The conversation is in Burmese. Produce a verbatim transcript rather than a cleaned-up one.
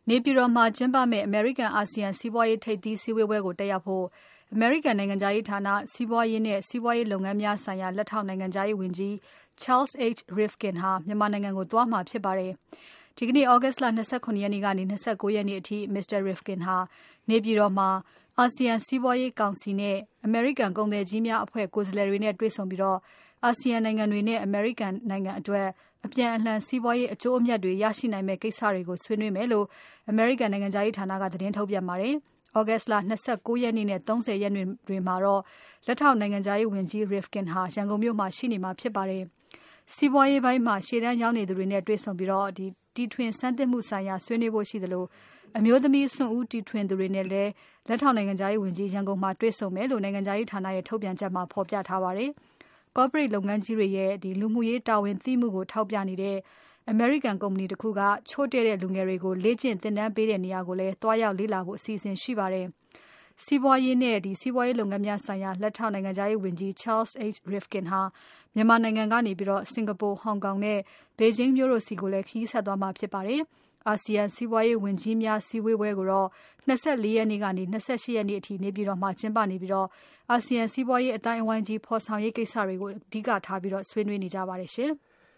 နေပြည်တော်မှာကျင်းပမယ့် American အာဆီယံစီးပွားရေးထိပ်သီးစည်းဝေးပွဲကိုတက်ရောက်ဖို့ American နိုင်ငံခြားရေးဌာနစီးပွားရေးနဲ့စီးပွားရေးလုပ်ငန်းများဆိုင်ရာလက်ထောက်နိုင်ငံခြားရေးဝန်ကြီး Charles H. Rivkin ဟာမြန်မာနိုင်ငံကိုသွားမှာဖြစ်ပါတယ်။ ဒီကနေ့ August လ ၂၇ ရက်နေ့ကနေ ၂၉ ရက်နေ့အထိ Mr. Rivkin ဟာနေပြည်တော်မှာ အာဆီယံစီးပွားရေးကောင်စီနဲ့ အမေရိကန်ကုန်သည်ကြီးများအဖွဲ့ကိုယ်စားလှယ်တွေနဲ့တွေ့ဆုံပြီး အာဆီယံနိုင်ငံတွေနဲ့ အမေရိကန်နိုင်ငံအတွက် အပြန်အလှန်စီးပွားရေးအကျိုးအမြတ်တွေရရှိနိုင်မယ့်ကိစ္စတွေကိုဆွေးနွေးမယ်လို့ အမေရိကန်နိုင်ငံခြားရေးဌာနကသတင်းထုတ်ပြန်ပါတယ်။ August လ ၂၉ ရက်နေ့နဲ့ ၃၀ ရက်နေ့တွေမှာတော့ လက်ထောက်နိုင်ငံခြားရေးဝန်ကြီး Rivkin ဟာရန်ကုန်မြို့မှာရှိနေမှာဖြစ်ပါတယ်။ စီးပွားရေးပိုင်းမှာရှေ့တန်းရောက်နေသူတွေနဲ့တွေ့ဆုံပြီး တီထွင်ဆန်းသစ်မှုဆိုင်ရာဆွေးနွေးဖို့ရှိသလို အမျိုးသမီးစွန့်ဦးတီထွင်သူတွေနဲ့လည်း လက်ထောက်နိုင်ငံခြားရေးဝန်ကြီး ရန်ကုန်မှာတွေ့ဆုံမယ်လို့နိုင်ငံခြားရေးဌာနရဲ့ထုတ်ပြန်ချက်မှာဖော်ပြထားပါတယ်။ Corporate လုပ်ငန်းကြီးတွေရဲ့လူမှုရေးတာဝန်သိမှုကိုထောက်ပြနေတဲ့ အမေရိကန်ကုမ္ပဏီတခုက ချို့တဲ့တဲ့လူငယ်တွေကိုလေ့ကျင့်သင်တန်းပေးတဲ့နေရာကိုလည်းသွားရောက်လေ့လာဖို့အစီအစဉ်ရှိပါတယ်။ စီးပွားရေးနဲ့စီးပွားရေးလုပ်ငန်းများဆိုင်ရာလက်ထောက်နိုင်ငံခြားရေးဝန်ကြီး Charles H. Rivkin ဟာမြန်မာနိုင်ငံကနေ စင်္ကာပူ၊ ဟောင်ကောင်နဲ့ ဘေဂျင်းမြို့တို့ဆီကိုလည်းခရီးဆက်သွားမှာဖြစ်ပါတယ်။ အာဆီယံစီးပွားရေးဝန်ကြီးများစည်းဝေးပွဲကိုတော့ ၂၄ ရက်နေ့ကနေ ၂၈ ရက်နေ့အထိနေပြည်တော်မှာကျင်းပနေပြီး အာဆီယံစီးပွားရေးအသိုင်းအဝိုင်းကြီးဖော်ဆောင်ရေးကိစ္စတွေကိုအဓိကထားဆွေးနွေးနေကြပါတယ်ရှင်။